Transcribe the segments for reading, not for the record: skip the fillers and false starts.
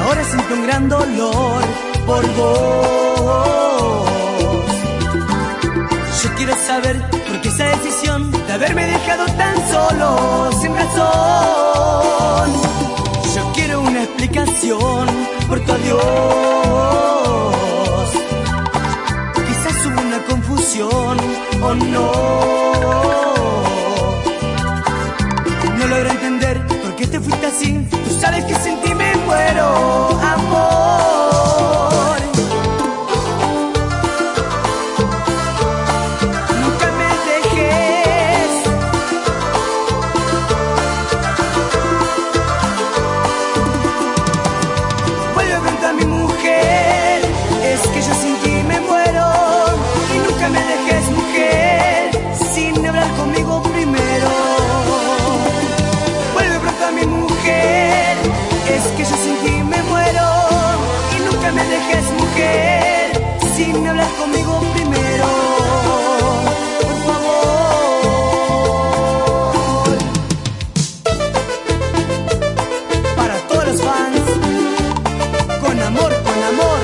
ahora siento un gran dolor por vos. Yo quiero saber por qué esa decisión de haberme dejado tan solo, sin razón. Yo quiero una explicación por tu adiós. Quizás hubo una confusión o no. No logro entender por qué te fuiste así. Tú sabes que sin ti me muero, amor. Nunca me dejes. Vuelve pronto a mi mujer. Es que yo sin ti me muero. Y nunca me dejes, mujer, sin hablar conmigo primero. Vuelve pronto a mi mujer. Es que yo sin ti me muero. Y nunca me dejes, mujer, sin hablar conmigo primero. Por favor. Para todos los fans, con amor, con amor.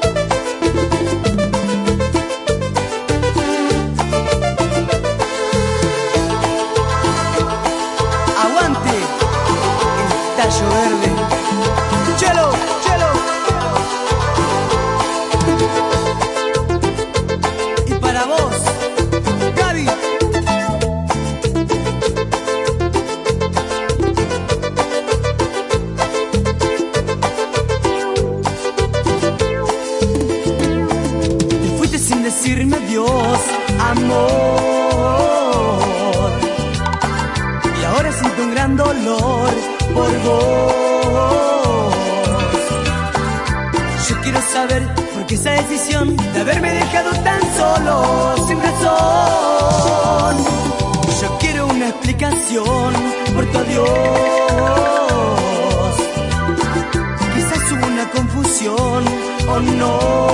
Aguante el tallo verde. Chelo, chelo. Y para vos, Gaby. Te fuiste sin decirme adiós, amor. Y ahora siento un gran dolor por vos. Yo quiero saber por qué esa decisión de haberme dejado tan solo, sin razón. Yo quiero una explicación por tu adiós. Quizás hubo una confusión o no.